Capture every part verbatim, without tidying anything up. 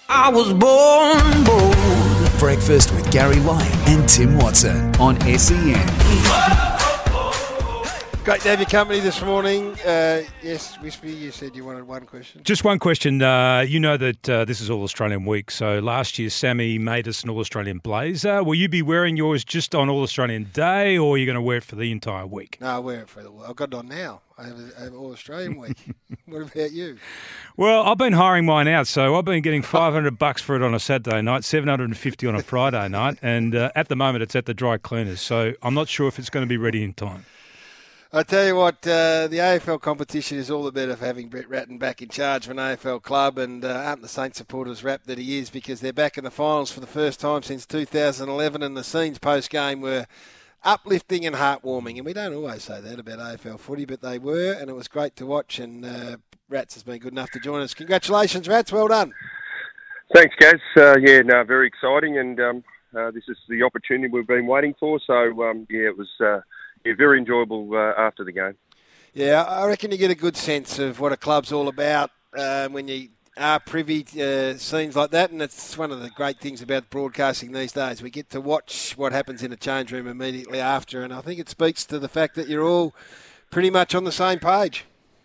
I was born bold. Breakfast with Gary Lyon and Tim Watson on S E N. Great to have your company this morning. Uh, yes, Wispy, you said you wanted one question. Just one question. Uh, you know that uh, this is All Australian Week, so last year Sammy made us an All Australian blazer. Will you be wearing yours just on All Australian Day, or are you going to wear it for the entire week? No, I wear it for the I've got it on now. I have, I have All Australian Week. What about you? Well, I've been hiring mine out, so I've been getting five hundred bucks for it on a Saturday night, seven hundred fifty on a Friday night, and uh, at the moment it's at the dry cleaners, so I'm not sure if it's going to be ready in time. I tell you what, uh, the A F L competition is all the better for having Brett Ratton back in charge of an A F L club, and uh, aren't the Saints supporters rapt that he is, because they're back in the finals for the first time since two thousand eleven, and the scenes post-game were uplifting and heartwarming, and we don't always say that about A F L footy, but they were, and it was great to watch, and uh, Rats has been good enough to join us. Congratulations, Rats, well done. Thanks, Gaz. Uh, yeah, no, very exciting, and um, uh, this is the opportunity we've been waiting for, so um, yeah, it was... Uh, Yeah, very enjoyable uh, after the game. Yeah, I reckon you get a good sense of what a club's all about uh, when you are privy to uh, scenes like that, and it's one of the great things about broadcasting these days. We get to watch what happens in the change room immediately after, and I think it speaks to the fact that you're all pretty much on the same page.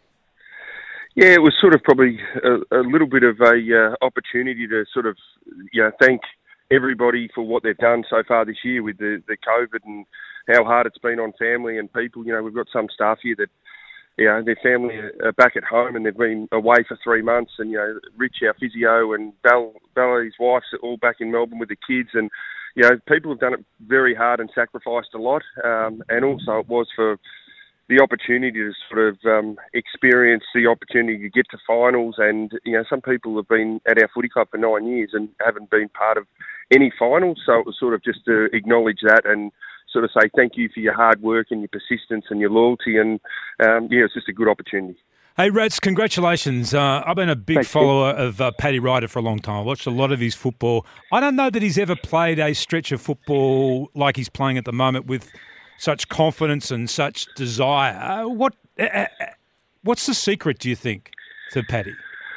Yeah, it was sort of probably a, a little bit of a uh, opportunity to sort of, you know, thank everybody for what they've done so far this year with the, the COVID and how hard it's been on family and people. You know, we've got some staff here that, you know, their family are back at home and they've been away for three months. And, you know, Rich, our physio, and Belle, Bella, his wife's all back in Melbourne with the kids. And, you know, people have done it very hard and sacrificed a lot. Um, and also it was for the opportunity to sort of um, experience the opportunity to get to finals. And, you know, some people have been at our footy club for nine years and haven't been part of any finals. So it was sort of just to acknowledge that and sort of say thank you for your hard work and your persistence and your loyalty. And, um, yeah, it's just a good opportunity. Hey, Rats, congratulations. Uh, I've been a big Thanks, follower of uh, Paddy Ryder for a long time. I watched a lot of his football. I don't know that he's ever played a stretch of football like he's playing at the moment with such confidence and such desire. What uh, What's the secret, do you think, to Paddy?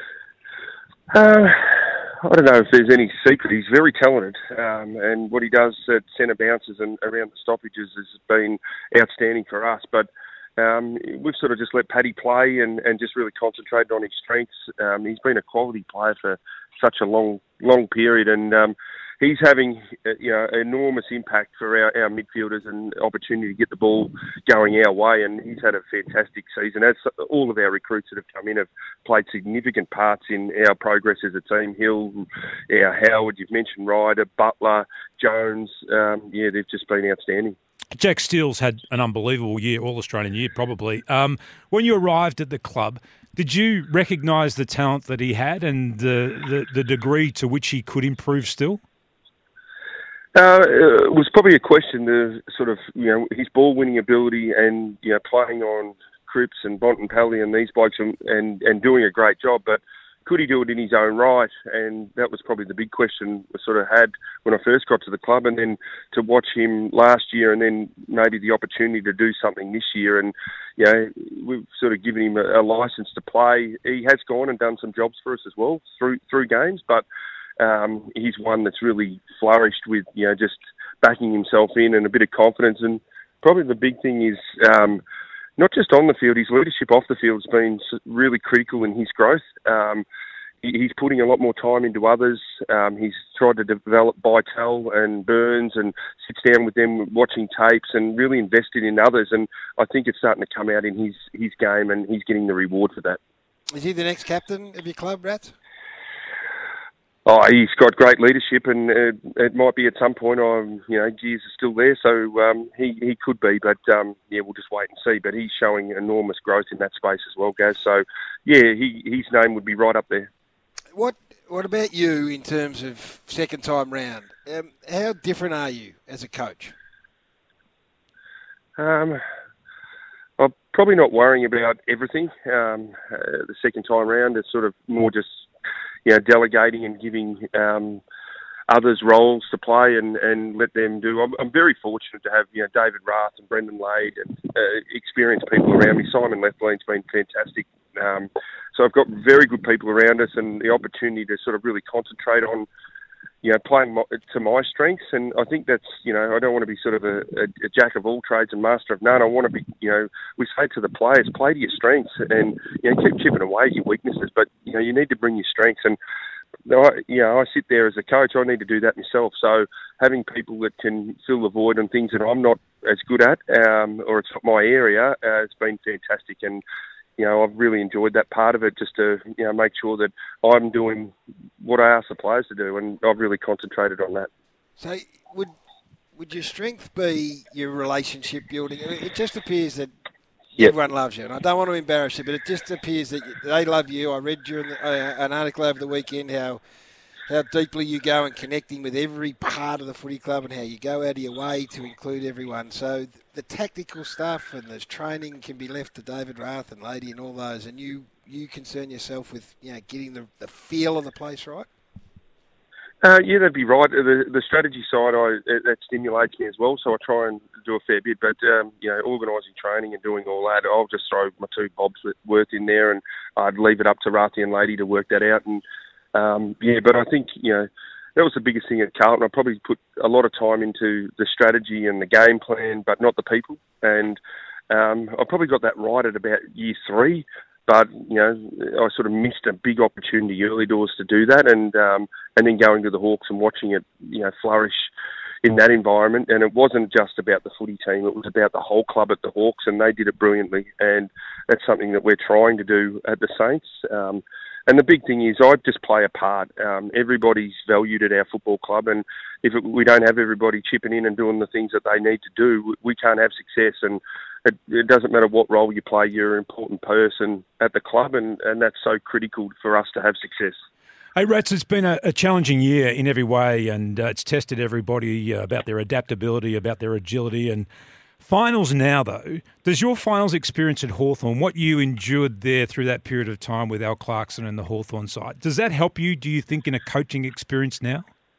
Uh, I don't know if there's any secret. He's very talented, um, and what he does at centre bounces and around the stoppages has been outstanding for us. But um, we've sort of just let Paddy play and, and just really concentrated on his strengths. Um, he's been a quality player for such a long, long period, and um, he's having uh, you know enormous impact for our, our midfielders and opportunity to get the ball going our way. And he's had a fantastic season. As all of our recruits that have come in have played significant parts in our progress as a team. Hill, our Howard, you've mentioned Ryder, Butler, Jones. Um, yeah, they've just been outstanding. Jack Steele's had an unbelievable year, All-Australian year probably. Um, when you arrived at the club, did you recognise the talent that he had and the, the, the degree to which he could improve still? Uh, it was probably a question of sort of, you know, his ball-winning ability and, you know, playing on Cripps and Bontempelli and these blokes and, and, and doing a great job. But could he do it in his own right? And that was probably the big question I sort of had when I first got to the club. And then to watch him last year and then maybe the opportunity to do something this year. And, you know, we've sort of given him a, a licence to play. He has gone and done some jobs for us as well through through games. But um, he's one that's really flourished with, you know, just backing himself in and a bit of confidence. And probably the big thing is... Um, not just on the field, his leadership off the field has been really critical in his growth. Um, he's putting a lot more time into others. Um, he's tried to develop Bytel and Burns and sits down with them watching tapes and really invested in others. And I think it's starting to come out in his, his game and he's getting the reward for that. Is he the next captain of your club, Rats? Oh, he's got great leadership, and uh, it might be at some point. Um, you know, Gears is still there, so um, he he could be, but um, yeah, we'll just wait and see. But he's showing enormous growth in that space as well, Gaz. So, yeah, he his name would be right up there. What What about you in terms of second time round? Um, how different are you as a coach? Um, I'm probably not worrying about everything. Um, uh, the second time round, it's sort of more just, you know, delegating and giving um, others roles to play and, and let them do. I'm, I'm very fortunate to have, you know, David Rath and Brendan Lade and uh, experienced people around me. Simon Leflean's been fantastic Um, so I've got very good people around us and the opportunity to sort of really concentrate on, you know, playing my, to my strengths. And I think that's, you know, I don't want to be sort of a, a, a jack of all trades and master of none. I want to be, you know, we say to the players, play to your strengths and, you know, keep chipping away at your weaknesses. But, you know, you need to bring your strengths. And, I, you know, I sit there as a coach, I need to do that myself. So having people that can fill the void on things that I'm not as good at, um, or it's not my area, uh, it's been fantastic. And, you know, I've really enjoyed that part of it, just to, you know, make sure that I'm doing what I ask the players to do, and I've really concentrated on that. So would would your strength be your relationship building? I mean, it just appears that yep. everyone loves you, and I don't want to embarrass you, but it just appears that they love you. I read during the, uh, an article over the weekend how how deeply you go in connecting with every part of the footy club and how you go out of your way to include everyone. So the tactical stuff and the training can be left to David Rath and Lady and all those, and you, you concern yourself with, you know, getting the, the feel of the place right? Uh, yeah, that'd be right. The, the strategy side, I, that stimulates me as well, so I try and do a fair bit. But, um, you know, organising training and doing all that, I'll just throw my two bobs worth in there, and I'd leave it up to Rathy and Lady to work that out. And Um, yeah, but I think, you know, that was the biggest thing at Carlton. I probably put a lot of time into the strategy and the game plan, but not the people. And um, I probably got that right at about year three, but, you know, I sort of missed a big opportunity early doors to do that. And um, and then going to the Hawks and watching it, you know, flourish in that environment. And it wasn't just about the footy team, it was about the whole club at the Hawks, and they did it brilliantly. And that's something that we're trying to do at the Saints. Um, And the big thing is I just play a part. Um, everybody's valued at our football club, and if it, we don't have everybody chipping in and doing the things that they need to do, we can't have success. And it, it doesn't matter what role you play, you're an important person at the club, and, and that's so critical for us to have success. Hey, Rats, it's been a, a challenging year in every way, and uh, it's tested everybody uh, about their adaptability, about their agility, and finals now, though. Does your finals experience at Hawthorn, what you endured there through that period of time with Al Clarkson and the Hawthorn side, does that help you, do you think, in a coaching experience now?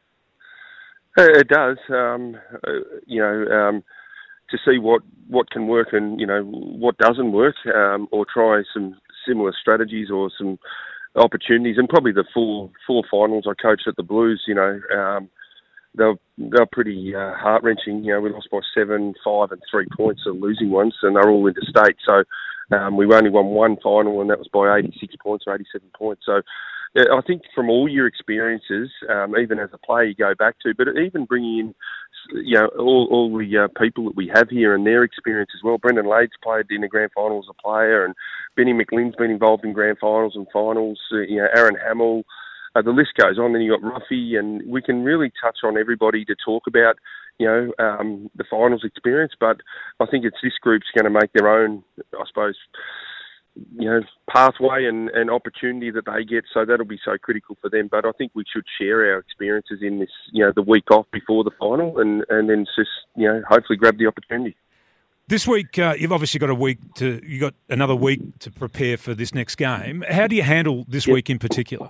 It does. Um, uh, you know, um, to see what, what can work and, you know, what doesn't work, um, or try some similar strategies or some opportunities. And probably the four four finals I coached at the Blues, you know, um, They're, they're pretty uh, heart-wrenching. You know, we lost by seven, five and three points, so losing ones, and they're all interstate. So um, we only won one final, and that was by eighty-six points or eighty-seven points. So I think from all your experiences, um, even as a player you go back to, but even bringing in, you know, all, all the uh, people that we have here and their experience as well. Brendan Lades played in the grand final as a player, and Benny McLean's been involved in grand finals and finals. Uh, you know, Aaron Hamill. Uh, the list goes on. Then you got Ruffy, and we can really touch on everybody to talk about, you know, um, the finals experience. But I think it's this group's going to make their own, I suppose, you know, pathway and, and opportunity that they get. So that'll be so critical for them. But I think we should share our experiences in this, you know, the week off before the final, and and then just, you know, hopefully grab the opportunity. This week, uh, you've obviously got a week to, you got another week to prepare for this next game. How do you handle this yep. week in particular?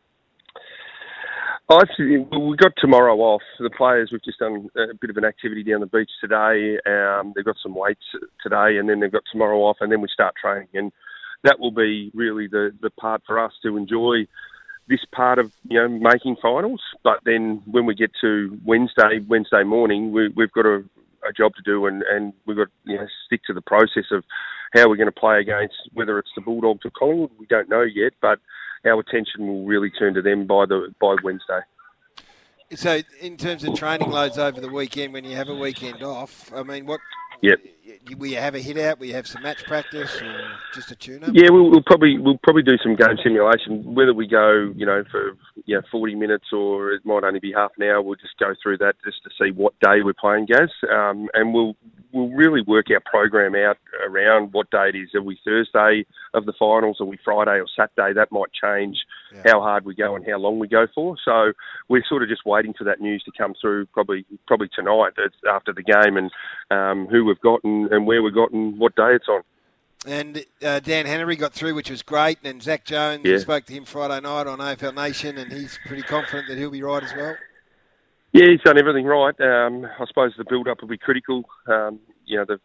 Oh, we got tomorrow off. The players, we've just done a bit of an activity down the beach today. Um, they've got some weights today, and then they've got tomorrow off, and then we start training. And that will be really the, the part for us to enjoy this part of, you know, making finals. But then when we get to Wednesday, Wednesday morning, we, we've got a, a job to do, and, and we've got to, you know, stick to the process of how we're going to play against, whether it's the Bulldogs or Collingwood. We don't know yet, but our attention will really turn to them by the by Wednesday. So, in terms of training loads over the weekend, when you have a weekend off, I mean, what? Yep. Will you have a hit out? Will you have some match practice, or just a tune-up? Yeah, we'll, we'll probably we'll probably do some game simulation. Whether we go, you know, for you know, forty minutes or it might only be half an hour, we'll just go through that just to see what day we're playing, Gaz, um, and we'll we'll really work our program out around what day it is. Are we Thursday of the finals? Are we Friday or Saturday? That might change yeah. how hard we go and how long we go for. So we're sort of just waiting for that news to come through, probably probably tonight after the game, and um, who we've got and, and where we've got and what day it's on. And uh, Dan Henry got through, which was great. And Zach Jones, yeah. we spoke to him Friday night on A F L Nation, and he's pretty confident that he'll be right as well. Yeah, he's done everything right. Um, I suppose the build-up will be critical. Um, you know, the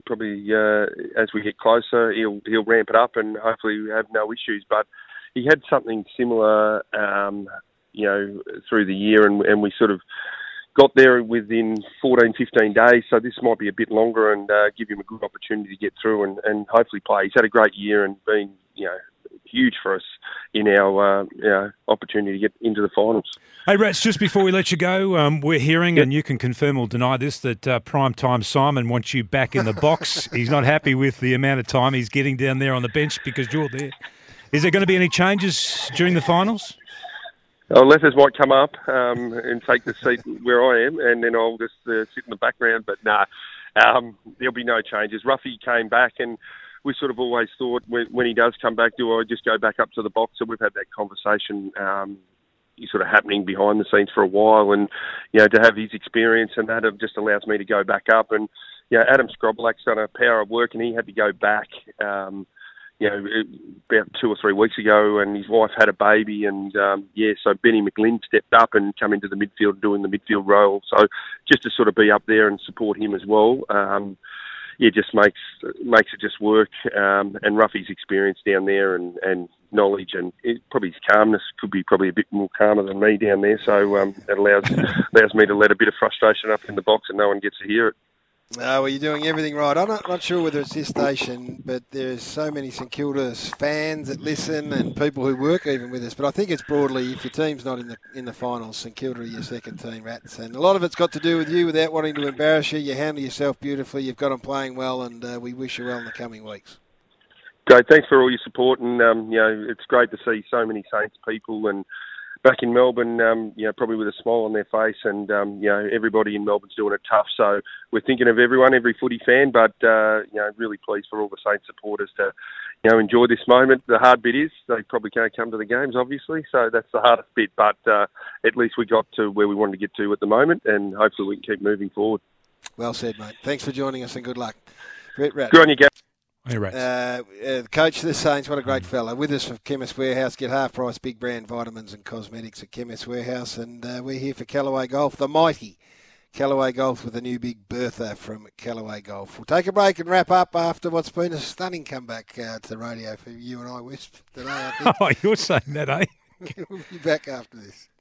probably uh, as we get closer, he'll he'll ramp it up and hopefully have no issues. But he had something similar, um, you know, through the year, and, and we sort of got there within fourteen, fifteen days. So this might be a bit longer and uh, give him a good opportunity to get through and, and hopefully play. He's had a great year and been, you know, huge for us in our uh, you know, opportunity to get into the finals. Hey, Rats, just before we let you go, um, we're hearing, yep. and you can confirm or deny this, that uh, Primetime Simon wants you back in the box. He's not happy with the amount of time he's getting down there on the bench because you're there. Is there going to be any changes during the finals? Oh, Lethers might come up um, and take the seat where I am, and then I'll just uh, sit in the background. But nah, um, there'll be no changes. Ruffy came back, and we sort of always thought when, when he does come back, do I just go back up to the box? So we've had that conversation um, sort of happening behind the scenes for a while, and you know, to have his experience and that just allows me to go back up. And you know, Adam Skrobelak's done a power of work, and he had to go back. Um, you know, about two or three weeks ago, and his wife had a baby, and um, yeah, so Benny McGlynn stepped up and come into the midfield doing the midfield role. So just to sort of be up there and support him as well, um, yeah, just makes makes it just work. Um, and Ruffy's experience down there and, and knowledge and it, probably his calmness could be probably a bit more calmer than me down there. So um, it allows allows me to let a bit of frustration up in the box and no one gets to hear it. Uh, well, you're doing everything right. I'm not, not sure whether it's this station, but there's so many St Kilda's fans that listen and people who work even with us. But I think it's broadly, if your team's not in the in the finals, St Kilda are your second team, Rats. And a lot of it's got to do with you without wanting to embarrass you. You handle yourself beautifully. You've got them playing well, and uh, we wish you well in the coming weeks. Great. Thanks for all your support. And, um, you know, it's great to see so many Saints people and back in Melbourne, um, you know, probably with a smile on their face, and um, you know, everybody in Melbourne's doing it tough. So we're thinking of everyone, every footy fan, but uh, you know, really pleased for all the Saints supporters to, you know, enjoy this moment. The hard bit is they probably can't come to the games, obviously, so that's the hardest bit. But uh, at least we got to where we wanted to get to at the moment, and hopefully we can keep moving forward. Well said, mate. Thanks for joining us, and good luck. Brett Ratten. Good on you, Gav. Hey, Rats. Uh, uh, coach of the Saints, what a great fella. With us from Chemist Warehouse. Get half-price big brand vitamins and cosmetics at Chemist Warehouse. And uh, we're here for Callaway Golf, the mighty Callaway Golf with a new big Bertha from Callaway Golf. We'll take a break and wrap up after what's been a stunning comeback uh, to the radio for you and I, Wisp, today, I think. Oh, you're saying that, eh? We'll be back after this.